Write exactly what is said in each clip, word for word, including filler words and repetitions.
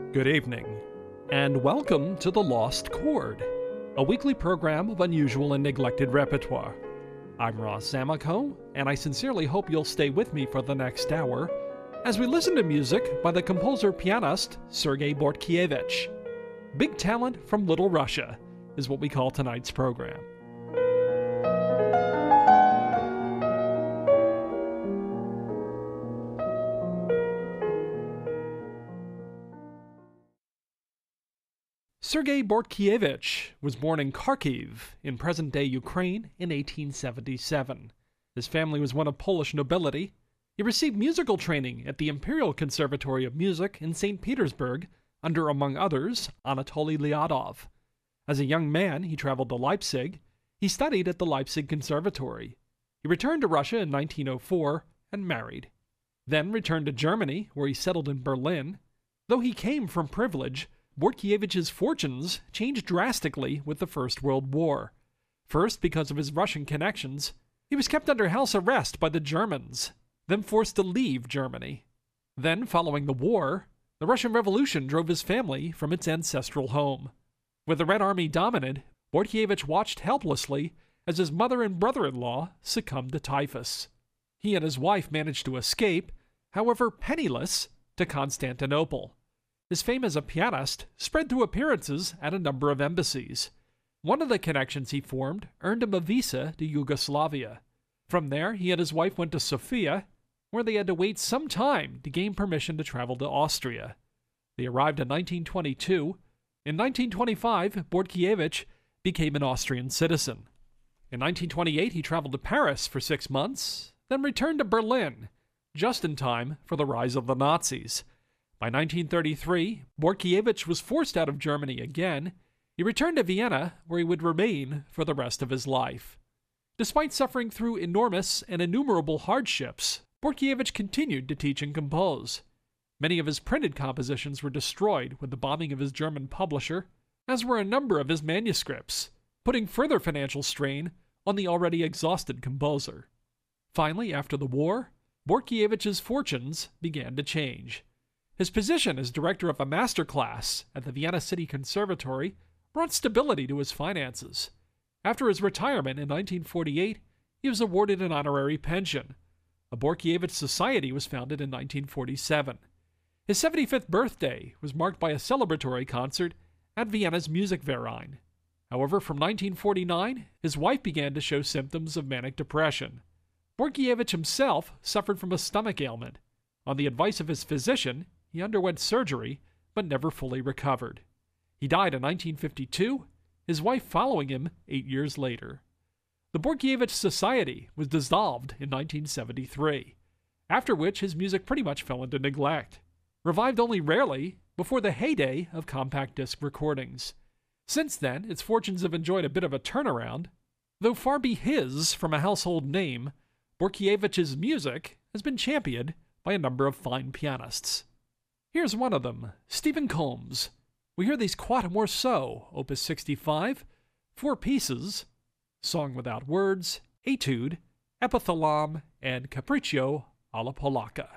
Good evening, and welcome to The Lost Chord, a weekly program of unusual and neglected repertoire. I'm Ross Zamico, and I sincerely hope you'll stay with me for the next hour as we listen to music by the composer-pianist Sergei Bortkievich. Big talent from Little Russia is what we call tonight's program. Sergei Bortkievich was born in Kharkiv, in present-day Ukraine, in eighteen seventy-seven. His family was one of Polish nobility. He received musical training at the Imperial Conservatory of Music in Saint Petersburg, under, among others, Anatoly Lyadov. As a young man, he traveled to Leipzig. He studied at the Leipzig Conservatory. He returned to Russia in nineteen oh four and married. Then returned to Germany, where he settled in Berlin. Though he came from privilege, Bortkievich's fortunes changed drastically with the First World War. First, because of his Russian connections, he was kept under house arrest by the Germans, then forced to leave Germany. Then, following the war, the Russian Revolution drove his family from its ancestral home. With the Red Army dominant, Bortkievich watched helplessly as his mother and brother-in-law succumbed to typhus. He and his wife managed to escape, however penniless, to Constantinople. His fame as a pianist spread through appearances at a number of embassies. One of the connections he formed earned him a visa to Yugoslavia. From there, he and his wife went to Sofia, where they had to wait some time to gain permission to travel to Austria. They arrived in nineteen twenty-two. In nineteen twenty-five, Bortkievich became an Austrian citizen. In nineteen twenty-eight, he traveled to Paris for six months, then returned to Berlin, just in time for the rise of the Nazis. By nineteen thirty-three, Bortkievich was forced out of Germany again. He returned to Vienna, where he would remain for the rest of his life. Despite suffering through enormous and innumerable hardships, Bortkievich continued to teach and compose. Many of his printed compositions were destroyed with the bombing of his German publisher, as were a number of his manuscripts, putting further financial strain on the already exhausted composer. Finally, after the war, Bortkievich's fortunes began to change. His position as director of a master class at the Vienna City Conservatory brought stability to his finances. After his retirement in nineteen forty-eight, he was awarded an honorary pension. A Bortkievich Society was founded in nineteen forty-seven. His seventy-fifth birthday was marked by a celebratory concert at Vienna's Musikverein. However, from nineteen forty-nine, his wife began to show symptoms of manic depression. Bortkievich himself suffered from a stomach ailment. On the advice of his physician, he underwent surgery, but never fully recovered. He died in nineteen fifty-two, his wife following him eight years later. The Bortkievich Society was dissolved in nineteen seventy-three, after which his music pretty much fell into neglect, revived only rarely before the heyday of compact disc recordings. Since then, its fortunes have enjoyed a bit of a turnaround. Though far be his from a household name, Bortkievich's music has been championed by a number of fine pianists. Here's one of them, Stephen Combs. We hear these Quatuor Morceaux, Opus sixty-five, four pieces, Song Without Words, Etude, Epithalame, and Capriccio alla Polacca.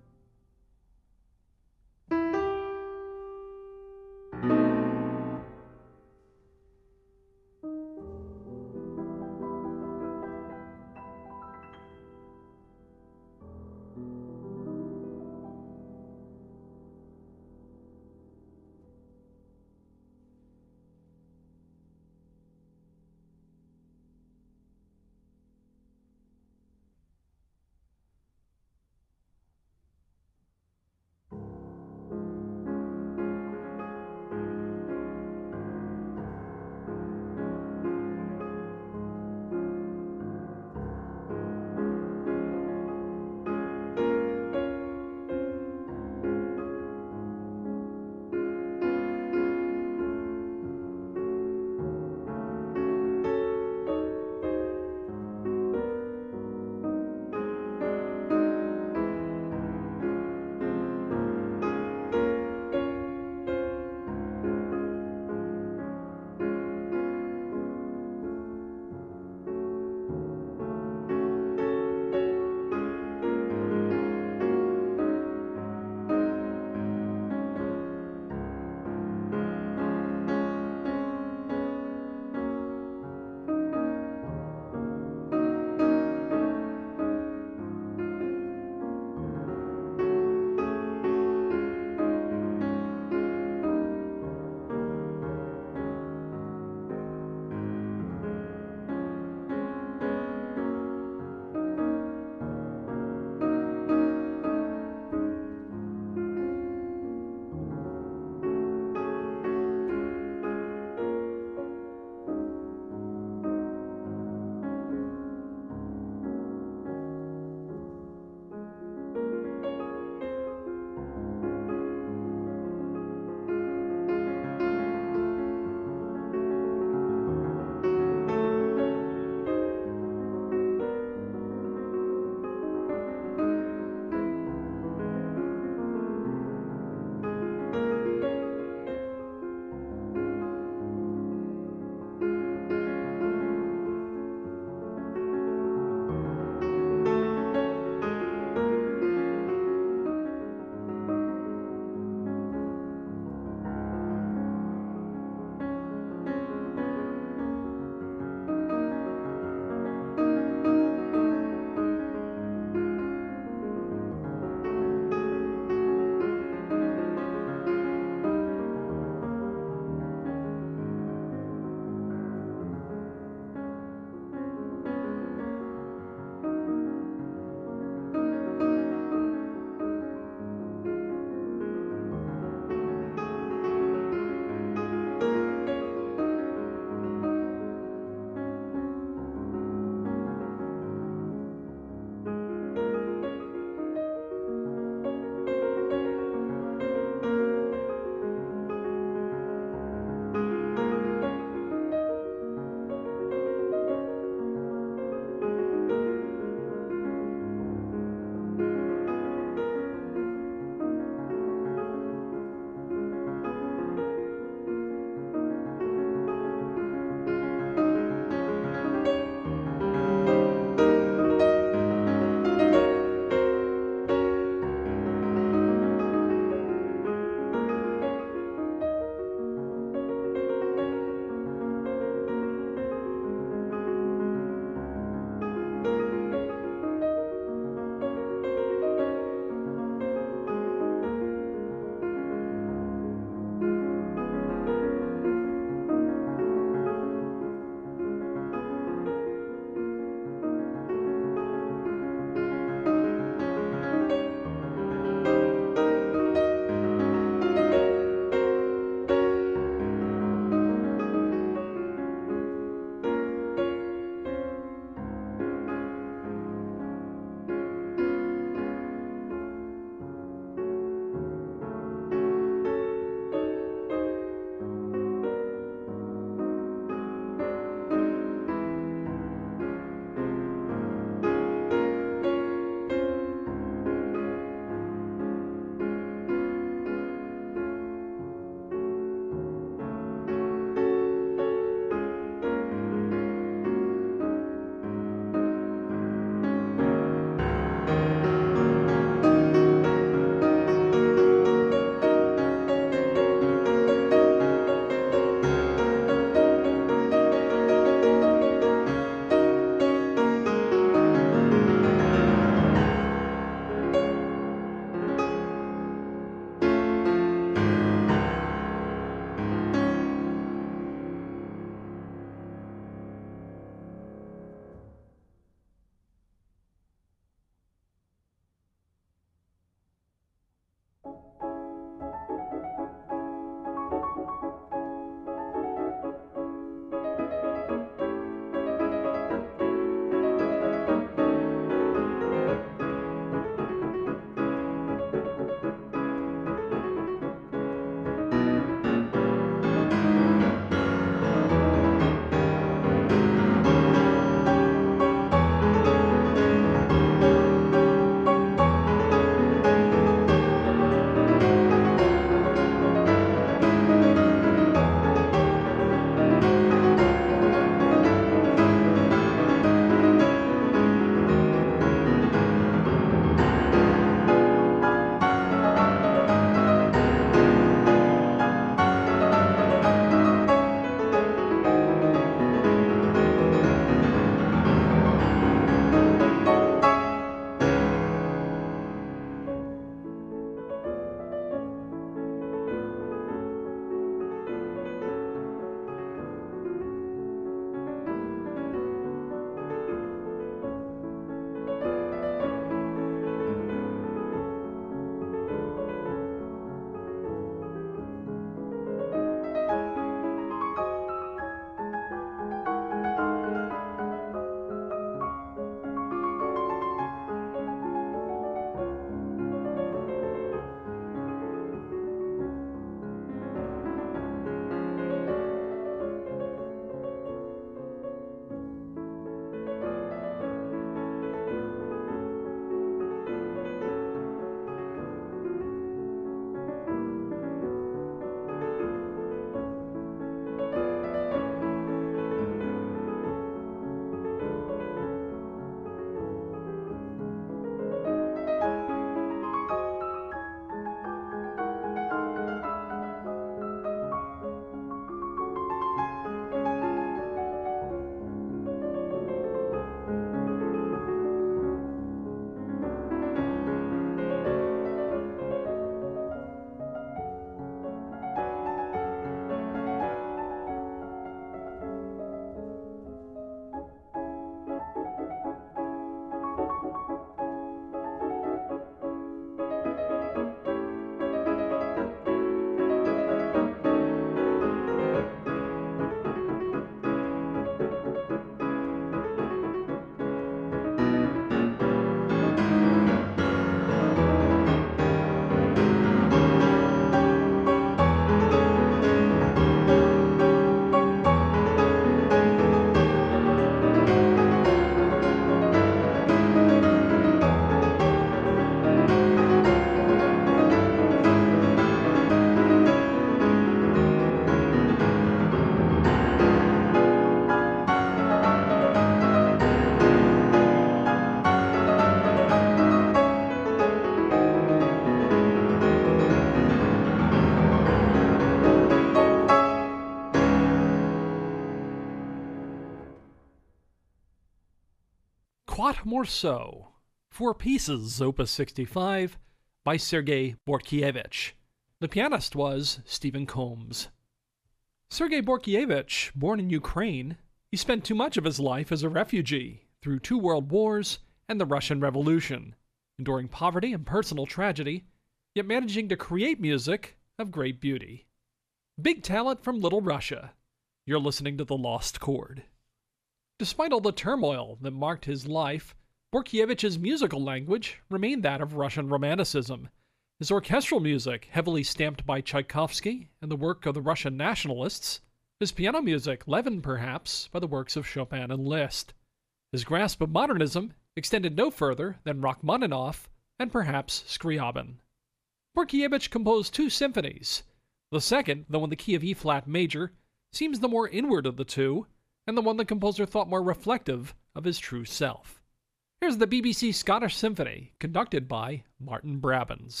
Trois Morceaux, Four Pieces, Opus sixty-five, by Sergei Bortkievich. The pianist was Stephen Combs. Sergei Bortkievich, born in Ukraine, he spent too much of his life as a refugee through two world wars and the Russian Revolution, enduring poverty and personal tragedy, yet managing to create music of great beauty. Big talent from Little Russia. You're listening to The Lost Chord. Despite all the turmoil that marked his life, Bortkiewicz's musical language remained that of Russian Romanticism, his orchestral music heavily stamped by Tchaikovsky and the work of the Russian nationalists, his piano music leavened perhaps by the works of Chopin and Liszt. His grasp of modernism extended no further than Rachmaninoff and perhaps Scriabin. Bortkiewicz composed two symphonies. The second, though in the key of E-flat major, seems the more inward of the two, and the one the composer thought more reflective of his true self. Here's the B B C Scottish Symphony, conducted by Martin Brabbins.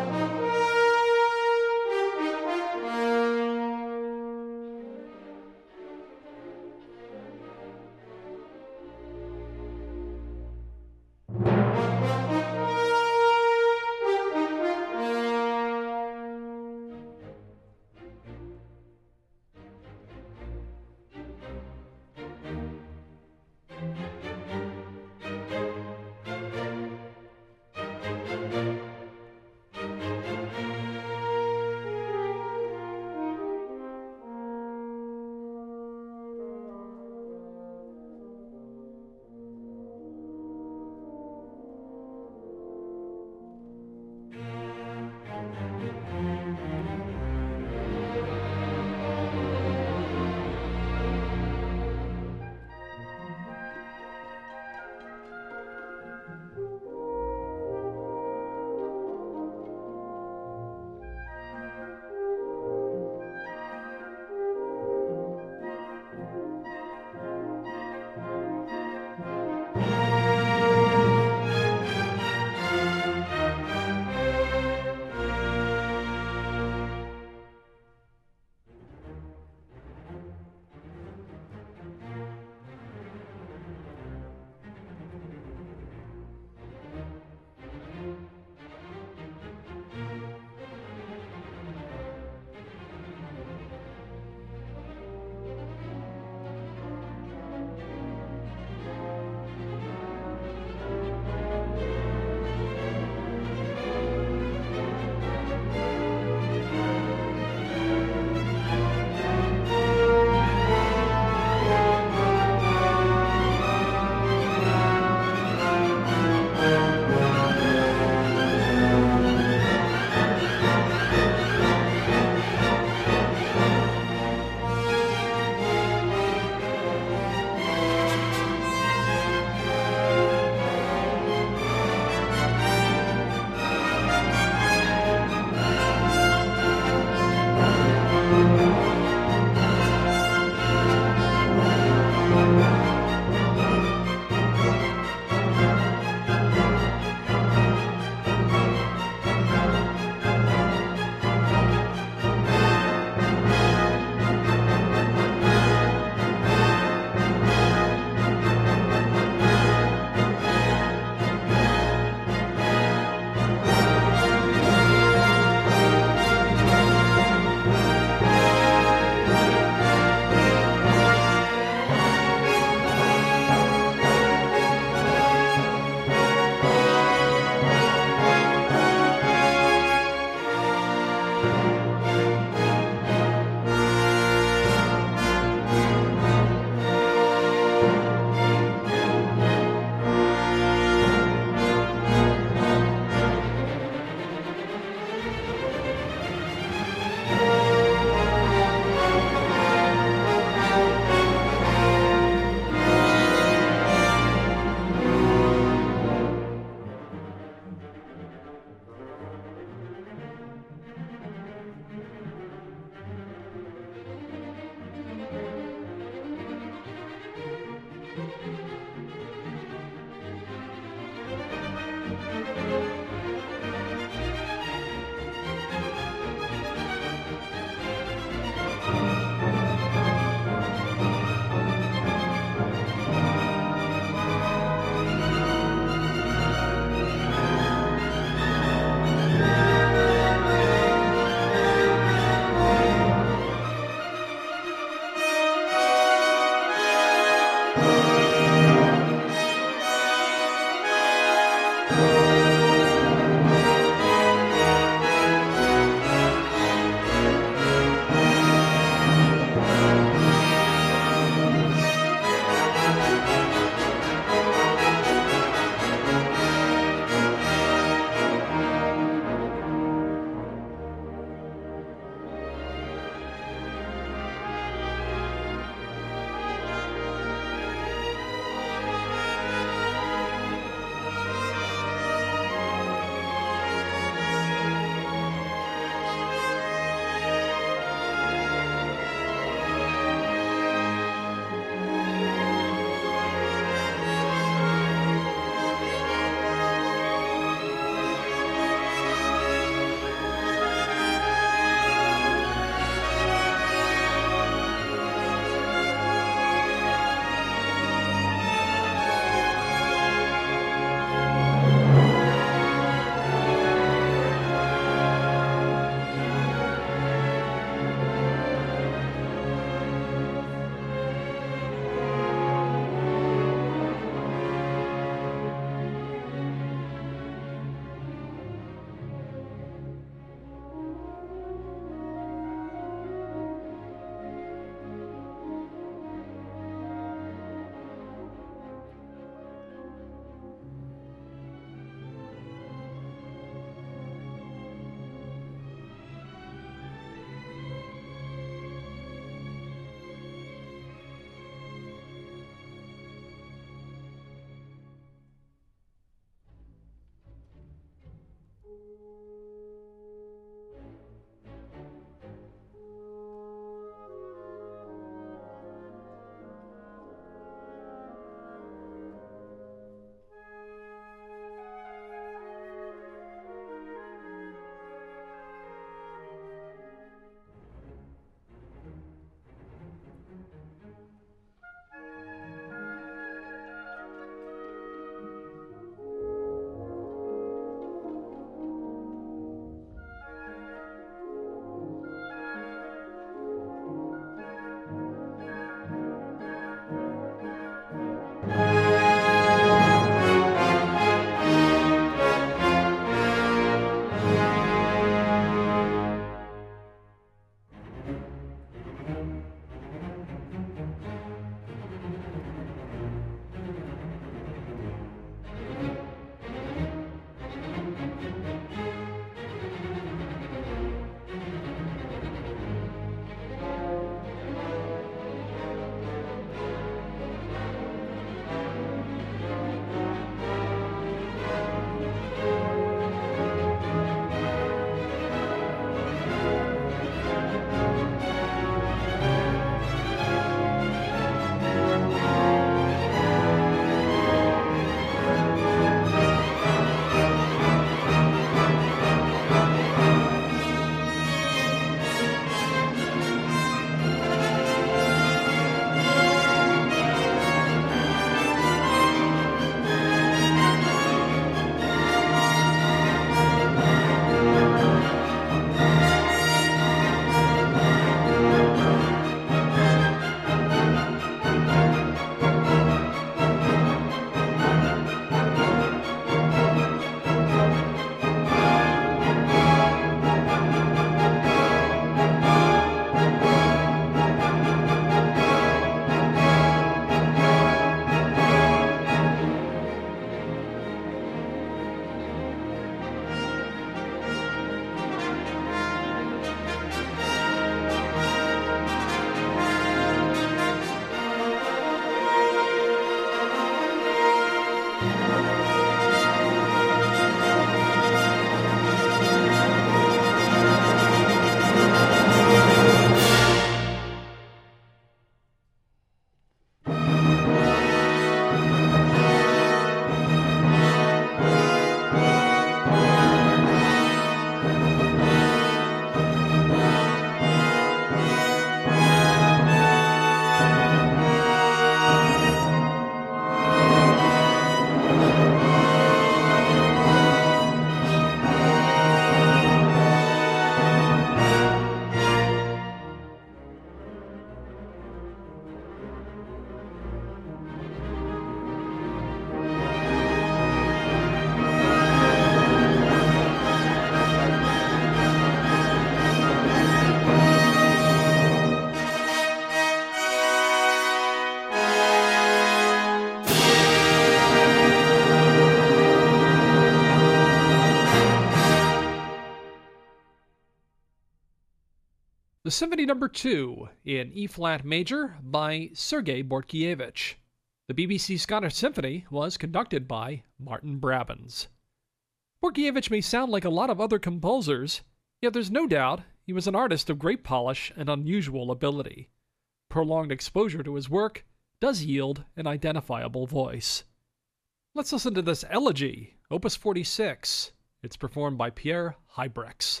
The Symphony Number two in E-flat major by Sergei Bortkiewicz. The B B C Scottish Symphony was conducted by Martin Brabbins. Bortkiewicz may sound like a lot of other composers, yet there's no doubt he was an artist of great polish and unusual ability. Prolonged exposure to his work does yield an identifiable voice. Let's listen to this elegy, Opus forty-six. It's performed by Pierre Hybrex.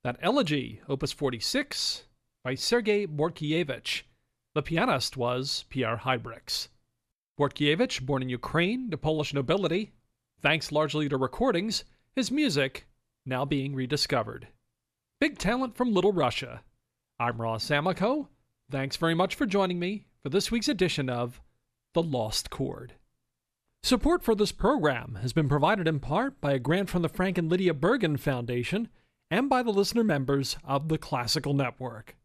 That Elegy, Opus forty-six, by Sergei Bortkievich. The pianist was Pierre Hybryx. Bortkievich, born in Ukraine to Polish nobility, thanks largely to recordings, his music now being rediscovered. Big talent from Little Russia. I'm Ross Amico. Thanks very much for joining me for this week's edition of The Lost Chord. Support for this program has been provided in part by a grant from the Frank and Lydia Bergen Foundation and by the listener members of the Classical Network.